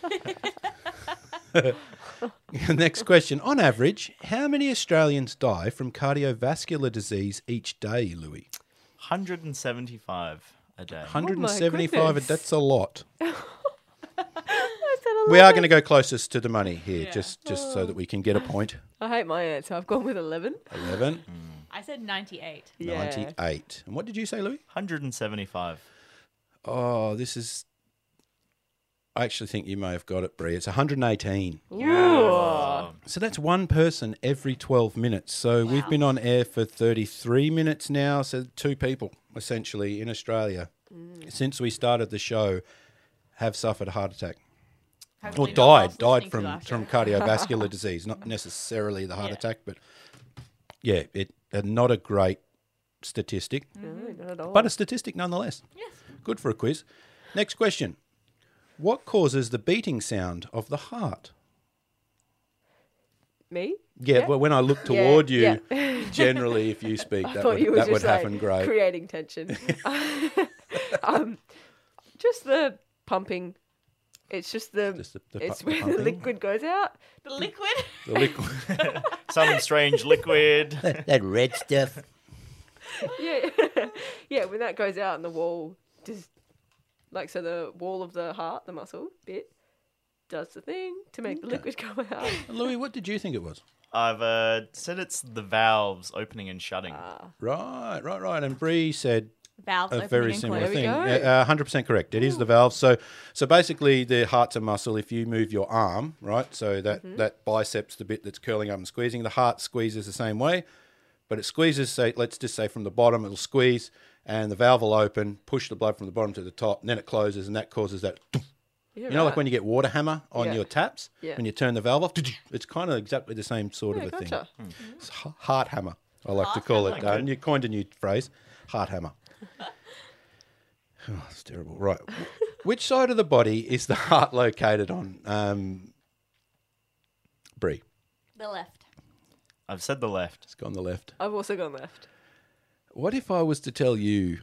up. Next question. On average, how many Australians die from cardiovascular disease each day, Louis? one hundred seventy-five a day. one hundred seventy-five. goodness. That's a lot. I said We are eleven. going to go closest to the money here, Yeah. just just so that we can get a point. I hate my answer. I've gone with eleven. eleven, I said ninety-eight. Yeah. ninety-eight. And what did you say, Louis? one hundred seventy-five. Oh, this is... I actually think you may have got it, Bree. It's one hundred eighteen. Oh. So that's one person every twelve minutes. So we've Wow. been on air for thirty-three minutes now. So two people, essentially, in Australia, since we started the show, have suffered a heart attack. Or Hopefully not died, whilst died listening to from, our show. from cardiovascular disease. Not necessarily the heart Yeah. attack, but yeah, it uh, not a great statistic, No, not at all. but a statistic nonetheless. Yes. Good for a quiz. Next question. What causes the beating sound of the heart? Me? Yeah, Yeah. well, when I look Yeah, toward you, yeah. generally, if you speak, I that thought would, you were that would just like happen great. creating tension. um, just the pumping. It's just the. Just the- the it's pu- the when the pumping? liquid goes out. The liquid. The liquid. Some strange liquid. that red stuff. Yeah, yeah. When that goes out and the wall just like so, the wall of the heart, the muscle bit, does the thing to make the liquid come out. Louis, what did you think it was? I've uh, said it's the valves opening and shutting. Ah, Right, right, right. And Bree said Valves a opening very and similar closing. There we thing. go. Yeah, uh, one hundred percent correct. It is the valve. So so basically the heart's a muscle. If you move your arm, right, so that, Mm-hmm. that biceps, the bit that's curling up and squeezing, the heart squeezes the same way. but it squeezes, say, let's just say from the bottom, it'll squeeze and the valve will open, push the blood from the bottom to the top, and then it closes, and that causes that. You're You know, like right. when you get water hammer on Yeah. your taps, Yeah. when you turn the valve off, it's kind of exactly the same sort Yeah, of a gotcha. thing. It's h- heart hammer, I like Heart to call hammer. it. Uh, you coined a new phrase, heart hammer. Oh, it's terrible. Right. Which side of the body is the heart located on? Um, Brie. The left. I've said the left. It's gone the left. I've also gone left. What if I was to tell you...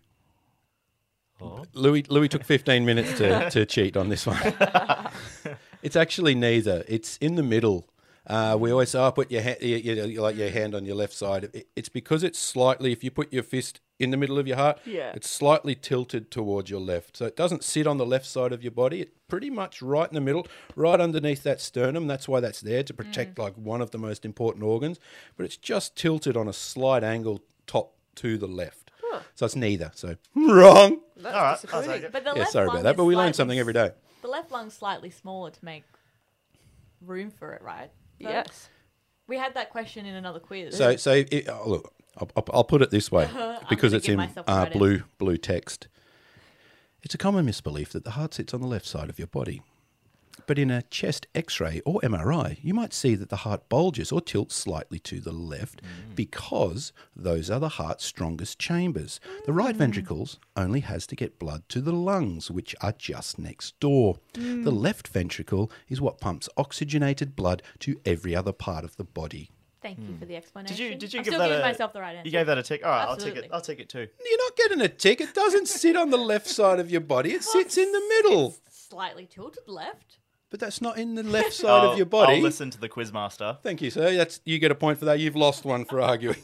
Louis Louis took fifteen minutes to, to cheat on this one. It's actually neither. It's in the middle. Uh, we always say, oh, put your, ha- you, you, you like your hand on your left side. It, it's because it's slightly, if you put your fist in the middle of your heart, Yeah. it's slightly tilted towards your left. So it doesn't sit on the left side of your body. It's pretty much right in the middle, right underneath that sternum. That's why that's there, to protect like one of the most important organs. But it's just tilted on a slight angle top to the left. So it's neither. So wrong. That's All right, I'll disappointing. take it. But the Yeah, left sorry lung about that, is but we learn slightly something every day. The left lung's slightly smaller to make room for it, right? So Yes. We had that question in another quiz. So, so it, oh, look, I'll, I'll- I'll put it this way because gonna it's give in myself uh, credit. blue blue text. It's a common misbelief that the heart sits on the left side of your body. But in a chest X-ray or M R I, you might see that the heart bulges or tilts slightly to the left because those are the heart's strongest chambers. The right ventricles only has to get blood to the lungs, which are just next door. The left ventricle is what pumps oxygenated blood to every other part of the body. Thank you for the explanation. Did you did you I'm give still that giving a, myself the right answer. You gave that a tick. All right, I'll take Absolutely. it. I'll take it too. You're not getting a tick. It doesn't sit on the left side of your body. It sits in the middle. Slightly tilted left. But that's not in the left side of your body. I'll listen to the quizmaster. Thank you, sir. That's you get a point for that. You've lost one for arguing.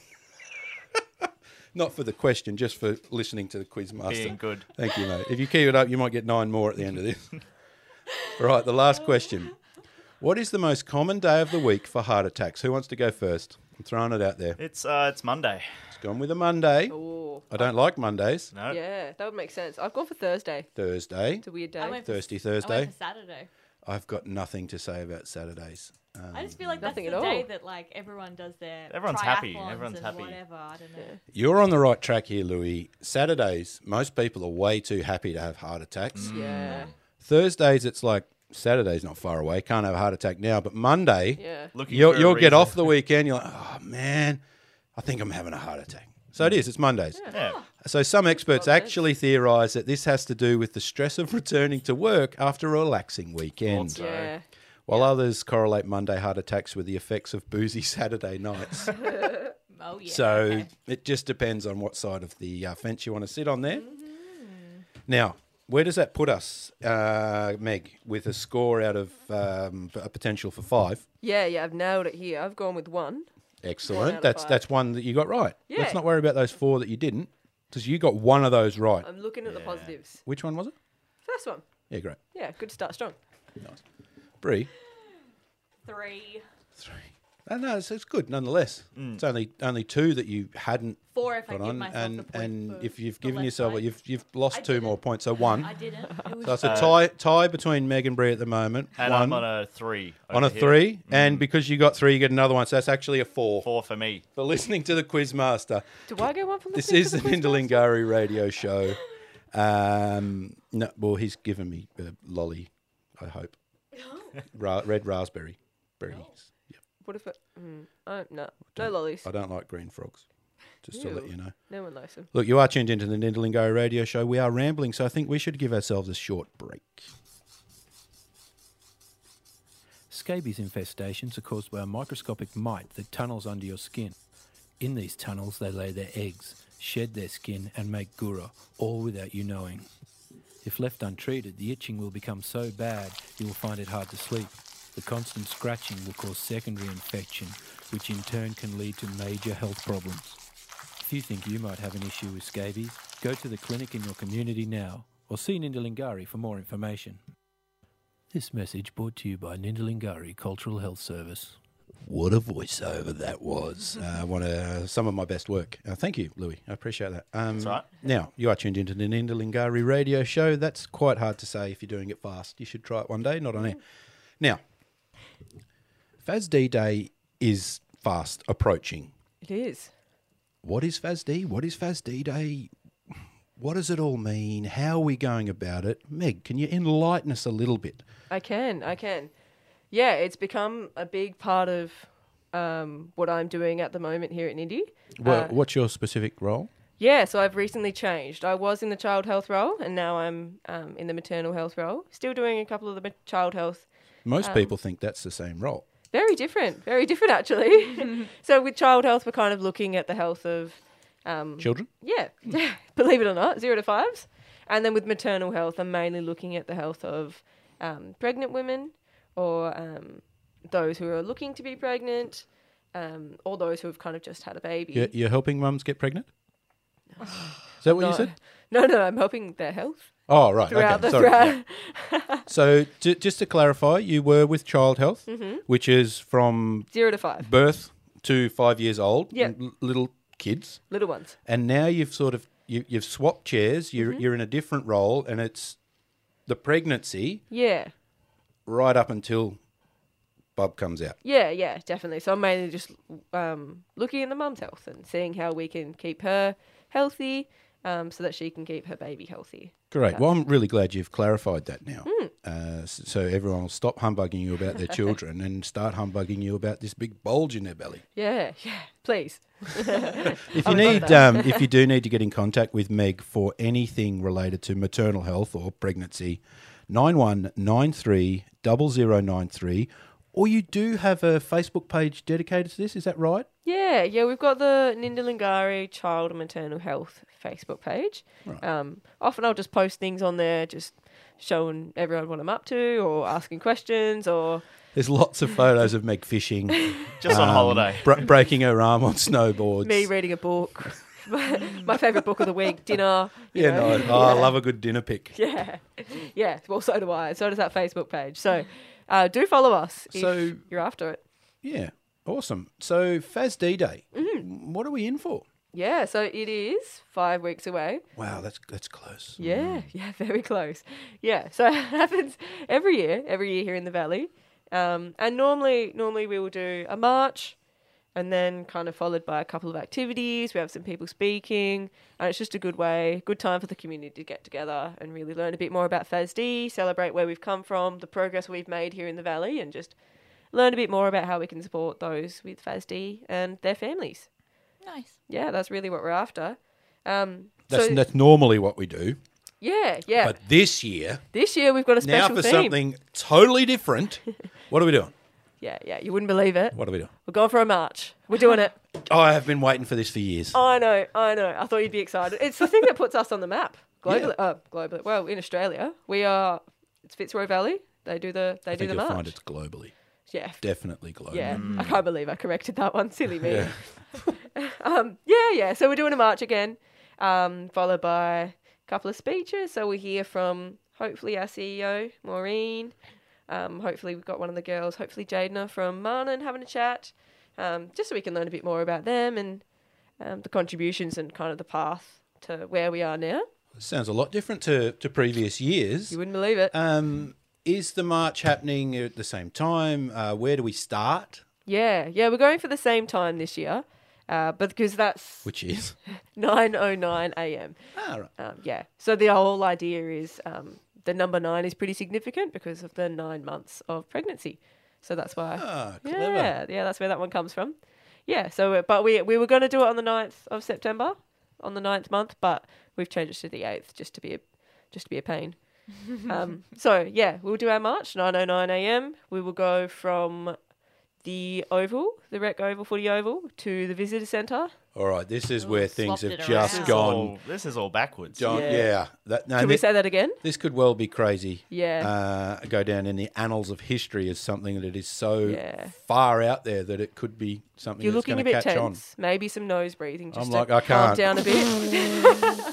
Not for the question, just for listening to the quizmaster. Being good. Thank you, mate. If you keep it up, you might get nine more at the end of this. Right, the last question. What is the most common day of the week for heart attacks? Who wants to go first? I'm throwing it out there. It's uh, it's Monday. It's gone with a Monday. Oh. I don't like Mondays. No. Yeah, that would make sense. I've gone for Thursday. Thursday. It's a weird I day. went for, Thirsty I Thursday. went for Saturday. I've got nothing to say about Saturdays. Um, I just feel like that's Nothing the at day all. that like everyone does their Everyone's happy. triathlons Everyone's and happy. Whatever, I don't know. You're on the right track here, Louis. Saturdays, most people are way too happy to have heart attacks. Yeah. Thursdays, it's like Saturday's not far away. Can't have a heart attack now. But Monday, Yeah. Looking you'll, for a you'll get reason. off the weekend. You're like, oh, man, I think I'm having a heart attack. So it is. It's Mondays. Yeah. So some experts Well, actually theorise that this has to do with the stress of returning to work after a relaxing weekend. So- Yeah. While others correlate Monday heart attacks with the effects of boozy Saturday nights. Oh yeah. So okay. it just depends on what side of the uh, fence you want to sit on there. Mm-hmm. Now, where does that put us, uh, Meg, with a score out of um, a potential for five? Yeah, yeah, I've nailed it here. I've gone with one. One out Excellent. of That's five. that's one that you got right. Yeah. Let's not worry about those four that you didn't, because you got one of those right. I'm looking at the Yeah. positives. Which one was it? First one. Yeah, great. Yeah, good start, strong. Bree. Three, Three. No, no, it's, it's good nonetheless. It's only only two that you hadn't four if I got give on, myself and the point and for if you've the given left yourself, side. you've you've lost I two more didn't. points, so one. I didn't. It was So it's a Uh, tie tie between Meg and Bree at the moment. And one I'm on a three. on a over here. three, and because you got three, you get another one. So that's actually a four. Four for me. For listening to the Quizmaster. Do I get one from the This thing is for the quiz master? Nindalingari radio show. Um, no, well, he's given me a lolly, I hope. Ra- red raspberry berries. Yep. What if it... Mm, oh, no. No lollies. I don't like green frogs, just to let Ew. you know. No one likes them. Look, you are tuned into the Nindalingari radio show. We are rambling, so I think we should give ourselves a short break. Scabies infestations are caused by a microscopic mite that tunnels under your skin. In these tunnels, they lay their eggs, shed their skin, and make gura, all without you knowing. If left untreated, the itching will become so bad you will find it hard to sleep. The constant scratching will cause secondary infection, which in turn can lead to major health problems. If you think you might have an issue with scabies, go to the clinic in your community now, or see Nindalingari for more information. This message brought to you by Nindalingari Cultural Health Service. What a voiceover that was. Uh, one of uh, some of my best work. Uh, thank you, Louis. I appreciate that. Um, That's right. Now, you are tuned into the Nindalingari radio show. That's quite hard to say if you're doing it fast. You should try it one day, not on air. Now, F A S D Day is fast approaching. It is. what is F A S D? What is F A S D Day? What does it all mean? How are we going about it? Meg, can you enlighten us a little bit? I can, I can. Yeah, it's become a big part of um, what I'm doing at the moment here at Nindy. Well, Uh, what's your specific role? Yeah, so I've recently changed. I was in the child health role, and now I'm um, in the maternal health role. Still doing a couple of the ma- child health. Most um, people think that's the same role. Very different, very different actually. So with child health, we're kind of looking at the health of um, Children? Yeah, yeah, believe it or not, zero to fives. And then with maternal health, I'm mainly looking at the health of um, pregnant women or um, those who are looking to be pregnant, um, or those who have kind of just had a baby. You're, you're helping mums get pregnant? Is that what no, you said? No, no, I'm helping their health. Oh, right. Throughout Okay. the Sorry. throughout Yeah. So j- just to clarify, you were with Child Health, Mhm. which is from Zero to five. birth to five years old, Yep. l- little kids. Little ones. And now you've sort of you, you've swapped chairs. You're Mhm. you're in a different role, and it's the pregnancy Yeah. right up until Bub comes out. Yeah, yeah, definitely. So I'm mainly just um, looking at the mum's health and seeing how we can keep her healthy um, so that she can keep her baby healthy. Great. Yeah. Well, I'm really glad you've clarified that now. Mm. Uh, s- so everyone will stop humbugging you about their children and start humbugging you about this big bulge in their belly. Yeah, yeah, please. If I you would love need, that. um, if you do need to get in contact with Meg for anything related to maternal health or pregnancy, nine one nine three zero zero nine three, or you do have a Facebook page dedicated to this. Is that right? Yeah, yeah, we've got the Nindalingari Child and Maternal Health Facebook page. Right. Um, often I'll just post things on there, just showing everyone what I'm up to, or asking questions, or There's lots of photos of Meg fishing, um, Just on holiday. br- breaking her arm on snowboards. me reading a book. my my favourite book of the week, dinner. you Yeah, know. no, oh, I Yeah. love a good dinner pic. Yeah, yeah. Well, so do I. So does that Facebook page. So uh, do follow us if So- you're after it. Yeah, awesome. So F A S D Day, Mm-hmm. what are we in for? Yeah, so it is five weeks away. Wow, that's that's close. Yeah, yeah, very close. Yeah, so it happens every year, every year here in the valley. Um, and normally, normally we will do a march, and then kind of followed by a couple of activities. We have some people speaking, and it's just a good way, good time for the community to get together and really learn a bit more about F A S D, celebrate where we've come from, the progress we've made here in the valley, and just learn a bit more about how we can support those with F A S D and their families. Nice. Yeah, that's really what we're after. Um, That's so, that's normally what we do. yeah, yeah. But this year, This year we've got a now special for theme. something totally different. What are we doing? Yeah, yeah, you wouldn't believe it. What are we doing? We're going for a march. We're doing it. Oh, I have been waiting for this for years. I know, I know. I thought you'd be excited. It's the thing that puts us on the map globally. Uh, globally, well, in Australia, we are. It's Fitzroy Valley. They do the. They I do think the you'll march. find it's globally. Yeah, Definitely globally. yeah. I can't believe I corrected that one. Silly me. Yeah. um, yeah, yeah. So we're doing a march again, um, followed by a couple of speeches. So we hear from hopefully our C E O, Maureen. Um, hopefully we've got one of the girls, hopefully Jadena from Marnon, having a chat, um, just so we can learn a bit more about them and um, the contributions and kind of the path to where we are now. Sounds a lot different to, to previous years. You wouldn't believe it. Um, is the march happening at the same time? Uh, where do we start? Yeah, yeah. We're going for the same time this year, uh, but because that's Which is? nine oh nine a.m. Ah, right. Um, yeah. So the whole idea is um, the number nine is pretty significant because of the nine months of pregnancy. So that's why. Ah, clever. Yeah, yeah. That's where that one comes from. Yeah. So, uh, but we we were going to do it on the ninth of September, on the ninth month, but we've changed it to the eighth just to be a just to be a pain. um, so yeah, we'll do our march nine oh nine a.m. We will go from the oval, the Rec Oval, Footy Oval, to the visitor centre. All right, this is where things swapped have it just around. gone. All, this is all backwards. John, Yeah. yeah. That, no, Can we thi- say that again? this could well be crazy. Yeah. Uh, go down in the annals of history as something that is so Yeah. far out there that it could be something You're that's looking going a to bit catch on. tense. Maybe some nose breathing just I'm to like, I calm can't. down a bit.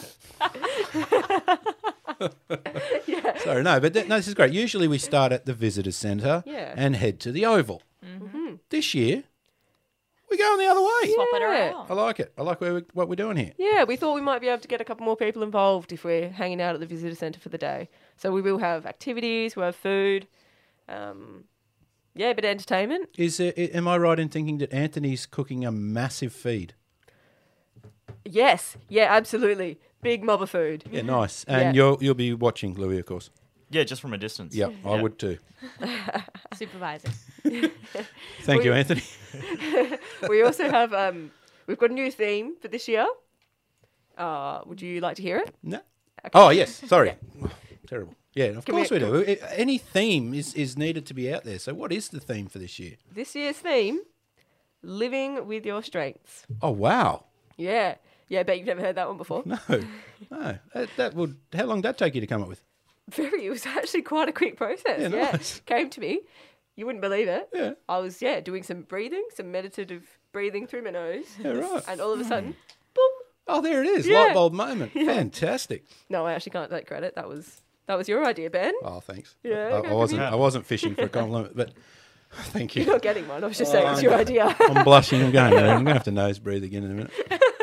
yeah. Sorry, no, but th- no, this is great. Usually we start at the visitor centre Yeah. and head to the oval. Mm-hmm. This year, we're going the other way. Swap it Yeah. around. I like it. I like where we, what we're doing here. Yeah, we thought we might be able to get a couple more people involved if we're hanging out at the visitor centre for the day. So we will have activities, we'll have food, um, yeah, a bit of entertainment. Is it, am I right in thinking that Anthony's cooking a massive feed? Yes. Yeah, absolutely. Big mob of food. Yeah, nice. And Yeah. you'll you'll be watching Louis, of course. Yeah, just from a distance. Yep, I Yeah. would too. Supervising. Thank you, We- Anthony. We also have, um, we've got a new theme for this year. Uh, would you like to hear it? No. Oh yes, sorry. Yeah. Terrible. Yeah, of Can course we- we, do. I- Any theme is, is needed to be out there. So what is the theme for this year? This year's theme, living with your strengths. Oh wow. Yeah. Yeah, I bet you've never heard that one before. No. No. That, that would how long did that take you to come up with? Very, it was actually quite a quick process. Yeah, Yeah, nice. Came to me. You wouldn't believe it. Yeah. I was, yeah, doing some breathing, some meditative breathing through my nose. Yeah, right. And all of a sudden, boom. Oh, there it is. Yeah. Light bulb moment. Fantastic. No, I actually can't take credit. That was that was your idea, Ben. Oh, thanks. Yeah, I, okay, I wasn't from you. I wasn't fishing for a compliment, but thank you. You're not getting one. I was just saying it's your idea. I'm blushing. I'm going. I'm going to have to nose breathe again in a minute.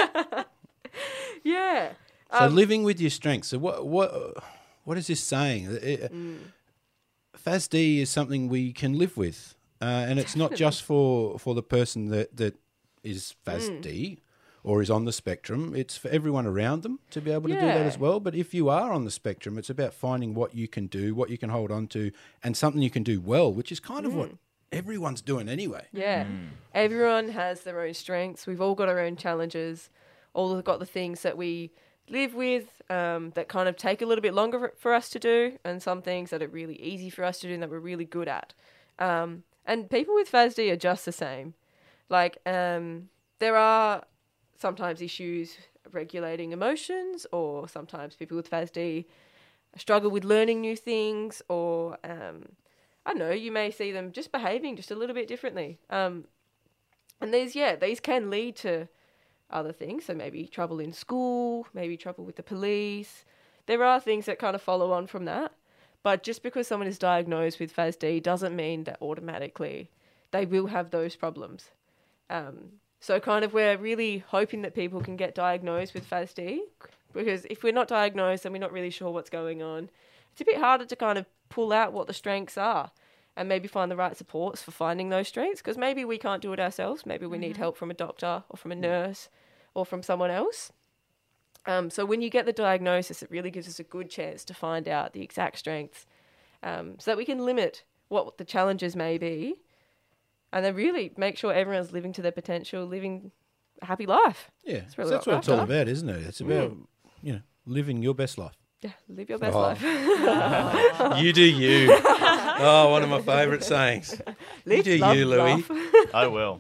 Yeah. So Um, living with your strengths. So what what what is this saying? Uh, Mm. F A S D is something we can live with, uh, and it's not just for, for the person that, that is F A S D Mm. or is on the spectrum. It's for everyone around them to be able to do that Yeah. as well. But if you are on the spectrum, it's about finding what you can do, what you can hold on to, and something you can do well, which is kind of what everyone's doing anyway. Yeah. Everyone has their own strengths. We've all got our own challenges. All have got the things that we live with um, that kind of take a little bit longer for, for us to do, and some things that are really easy for us to do and that we're really good at. Um, and people with F A S D are just the same. Like, um, there are sometimes issues regulating emotions, or sometimes people with F A S D struggle with learning new things, or um, I don't know, you may see them just behaving just a little bit differently. Um, and these, yeah, these can lead to other things. So maybe trouble in school, maybe trouble with the police. There are things that kind of follow on from that. But just because someone is diagnosed with F A S D doesn't mean that automatically they will have those problems. Um, so kind of we're really hoping that people can get diagnosed with F A S D, because if we're not diagnosed and we're not really sure what's going on, it's a bit harder to kind of pull out what the strengths are and maybe find the right supports for finding those strengths, because maybe we can't do it ourselves. Maybe we need help from a doctor or from a nurse or from someone else. Um, so when you get the diagnosis, it really gives us a good chance to find out the exact strengths, um, so that we can limit what the challenges may be, and then really make sure everyone's living to their potential, living a happy life. Yeah, That's really so that's what what it's all after. about, isn't it? It's about you know living your best life. Yeah, live your best Oh. life. You do you. Oh, one of my favourite sayings. You Live, do love, you, Louis. laugh. I will.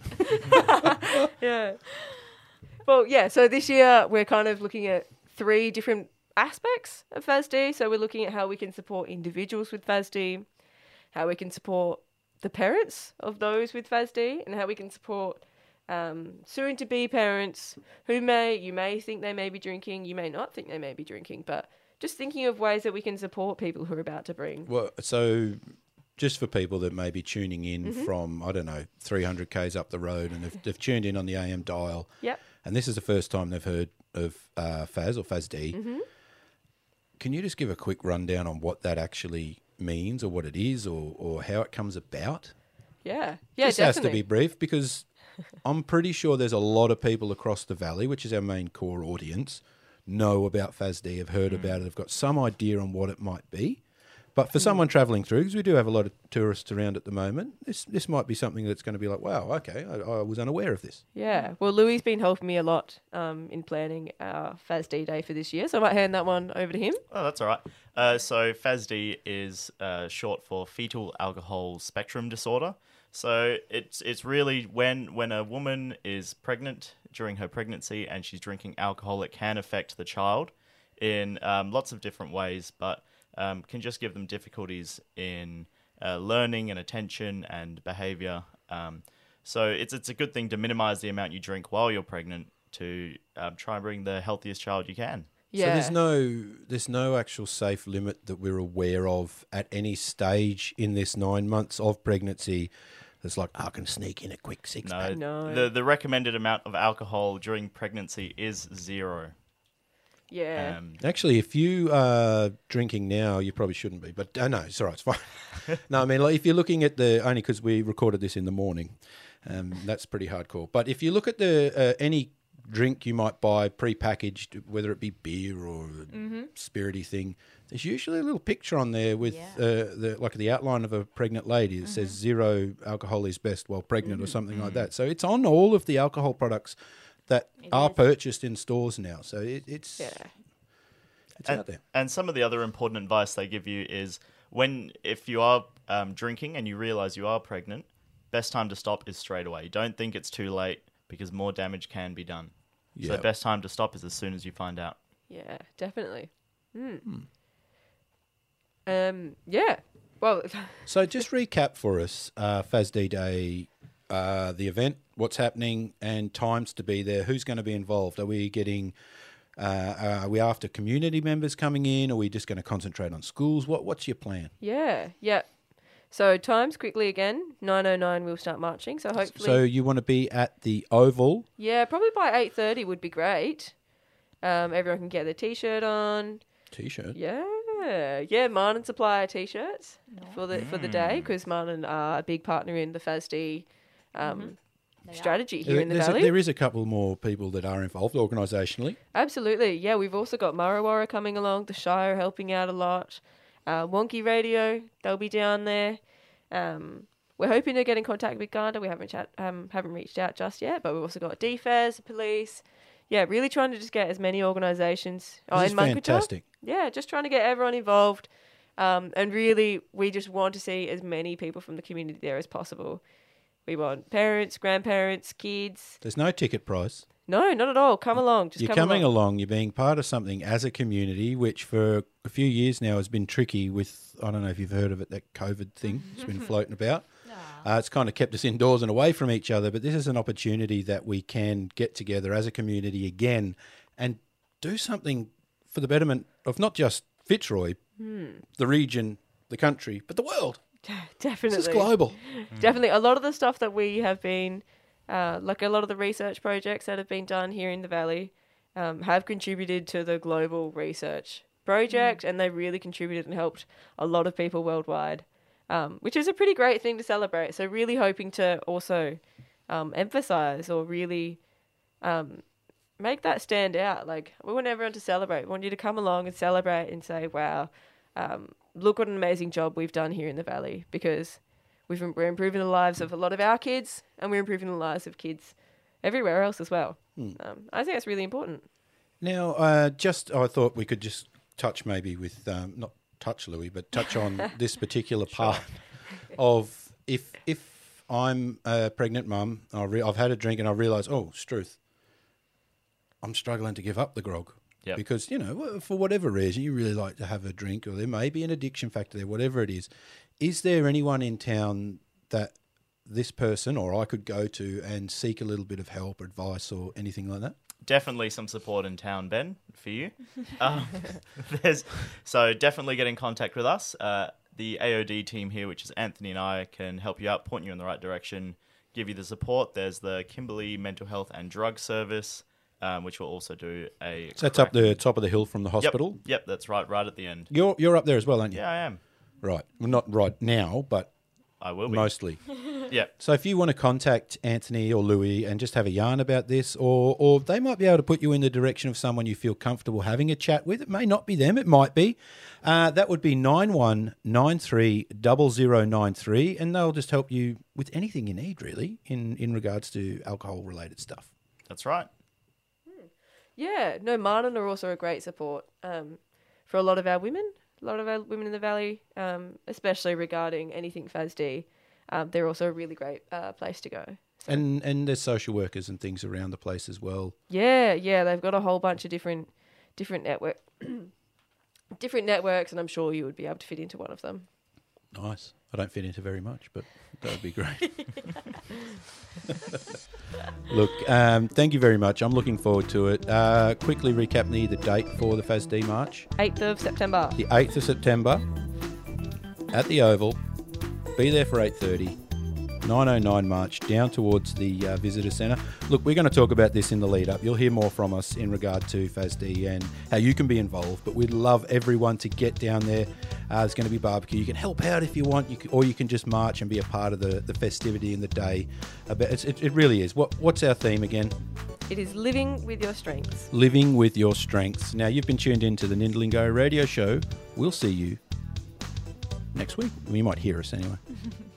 Yeah. Well, yeah, so this year we're kind of looking at three different aspects of F A S D. So we're looking at how we can support individuals with F A S D, how we can support the parents of those with F A S D, and how we can support um, soon-to-be parents who may, you may think they may be drinking, you may not think they may be drinking, but just thinking of ways that we can support people who are about to bring. Well, so just for people that may be tuning in Mm-hmm. from, I don't know, three hundred kays up the road and have, they've tuned in on the A M dial, Yep. and this is the first time they've heard of uh, F A S or F A S D, Mm-hmm. can you just give a quick rundown on what that actually means or what it is or, or how it comes about? Yeah. Yeah, This definitely. has to be brief because I'm pretty sure there's a lot of people across the valley, which is our main core audience, know about F A S D, have heard Mm. about it, have got some idea on what it might be. But Mm. for someone travelling through, because we do have a lot of tourists around at the moment, this this might be something that's going to be like, wow, okay, I, I was unaware of this. Yeah, well, Louis has been helping me a lot um, in planning our F A S D day for this year, so I might hand that one over to him. Oh, that's all right. Uh, so F A S D is uh, short for fetal alcohol spectrum disorder. So it's it's really when when a woman is pregnant during her pregnancy and she's drinking alcohol, it can affect the child in um, lots of different ways, but um, can just give them difficulties in uh, learning and attention and behavior. Um, so it's it's a good thing to minimize the amount you drink while you're pregnant to um, try and bring the healthiest child you can. Yeah, So there's no there's no actual safe limit that we're aware of at any stage in this nine months of pregnancy. It's like, I can sneak in a quick six No, pack. No. The the recommended amount of alcohol during pregnancy is zero. yeah, Um, Actually, if you are drinking now, you probably shouldn't be. But uh, no, it's all right, it's fine. No, I mean, like, if you're looking at the, only because we recorded this in the morning, um, that's pretty hardcore. But if you look at the uh, any drink you might buy pre-packaged, whether it be beer or a Mm-hmm. spirity thing, there's usually a little picture on there with Yeah. uh, the like the outline of a pregnant lady that says zero alcohol is best while pregnant or something like that. So it's on all of the alcohol products that It are is. purchased in stores now. So it, it's Yeah. it's and, out there. and some of the other important advice they give you is when, if you are um, drinking and you realize you are pregnant, best time to stop is straight away. Don't think it's too late because more damage can be done. So Yep. best time to stop is as soon as you find out. Yeah, definitely. Mm. Um, yeah. Well, So just recap for us, uh, F A S D Day, uh, the event, what's happening, and times to be there. Who's going to be involved? Are we getting? Uh, are we after community members coming in? Are we just going to concentrate on schools? What What's your plan? yeah, yeah. So times quickly again. nine oh nine we'll start marching. So hopefully, So you want to be at the Oval? yeah, probably by eight thirty would be great. Um, everyone can get their t-shirt on. T-shirt. Yeah, yeah. Martin supply t-shirts for the for the day because Martin are a big partner in the F A S D um, They are. strategy here There- in the there's a- valley. there is a couple more people that are involved organisationally. Absolutely, yeah. We've also got Murrawara coming along, the Shire helping out a lot. Uh, Wonky Radio, they'll be down there. Um, we're hoping to get in contact with Garda. We haven't chat, um, haven't reached out just yet, but we've also got D F A S, the police. Yeah, really trying to just get as many organisations. Oh, This is in Munkatong. fantastic. Yeah, just trying to get everyone involved. Um, and really, we just want to see as many people from the community there as possible. We want parents, grandparents, kids. There's no ticket price. No, not at all. Come along. Just You're come coming along. along. You're being part of something as a community, which for a few years now has been tricky with, I don't know if you've heard of it, that COVID thing that's been floating about. Uh, it's kind of kept us indoors and away from each other, but this is an opportunity that we can get together as a community again and do something for the betterment of not just Fitzroy, the region, the country, but the world. Definitely. This is global. Definitely. A lot of the stuff that we have been, uh, like a lot of the research projects that have been done here in the Valley, um, have contributed to the global research project, and they really contributed and helped a lot of people worldwide, um, which is a pretty great thing to celebrate. So really hoping to also um, emphasize or really um, make that stand out. Like, we want everyone to celebrate. We want you to come along and celebrate and say, wow, um, look what an amazing job we've done here in the Valley, because we've, we're improving the lives of a lot of our kids, and we're improving the lives of kids everywhere else as well. Um, I think that's really important. Now, uh, just I thought we could just touch maybe with, um, not touch Louis, but touch on this particular part of if if I'm a pregnant mum, I re- I've had a drink and I realise, oh, Struth, I'm struggling to give up the grog. Yep. Because, you know, for whatever reason, you really like to have a drink, or there may be an addiction factor there, whatever it is. Is there anyone in town that this person or I could go to and seek a little bit of help or advice or anything like that? Definitely some support in town, Ben, for you. um, there's so definitely get in contact with us. Uh, the A O D team here, which is Anthony and I, can help you out, point you in the right direction, give you the support. There's the Kimberley Mental Health and Drug Service, um, which will also do a. So that's up the top of the hill from the Yep, hospital? yep, that's right, right at the end. You're, you're up there as well, aren't you? Yeah, I am. Right. Well, not right now, but I will be. mostly. Yep. So if you want to contact Anthony or Louis and just have a yarn about this, or or they might be able to put you in the direction of someone you feel comfortable having a chat with. It may not be them, it might be. Uh, that would be nine one nine three zero zero nine three, and they'll just help you with anything you need, really, in, in regards to alcohol-related stuff. That's right. Yeah, no, Martin are also a great support um, for a lot of our women, a lot of our women in the Valley, um, especially regarding anything F A S D. Um, they're also a really great uh, place to go. And and there's social workers and things around the place as well. Yeah, yeah, they've got a whole bunch of different different network different networks, and I'm sure you would be able to fit into one of them. Nice. I don't fit into very much, but that would be great. Look, um, thank you very much. I'm looking forward to it. Uh, quickly recap me the date for the F A S D March. eighth of September. The eighth of September at the Oval. Be there for eight thirty. nine oh nine March down towards the uh, visitor centre. Look, we're going to talk about this in the lead up. You'll hear more from us in regard to F A S D and how you can be involved, but we'd love everyone to get down there. Uh, there's going to be barbecue. You can help out if you want, you can, or you can just march and be a part of the, the festivity in the day. Uh, but it's, it, it really is. What What's our theme again? It is living with your strengths. Living with your strengths. Now, you've been tuned into the Nindlingo radio show. We'll see you next week. You might hear us anyway.